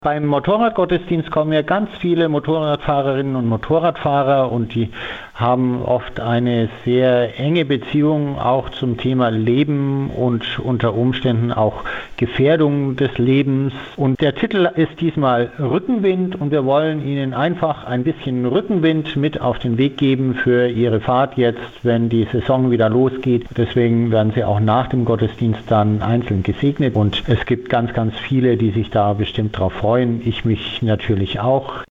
Beim Motorradgottesdienst kommen ja ganz viele Motorradfahrerinnen und Motorradfahrer und die haben oft eine sehr enge Beziehung auch zum Thema Leben und unter Umständen auch Gefährdung des Lebens. Und der Titel ist diesmal Rückenwind und wir wollen Ihnen einfach ein bisschen Rückenwind mit auf den Weg geben für Ihre Fahrt jetzt, wenn die Saison wieder losgeht. Deswegen werden Sie auch nach dem Gottesdienst dann einzeln gesegnet und es gibt ganz, ganz viele, die sich da bestimmt drauf freuen. Ich mich natürlich auch.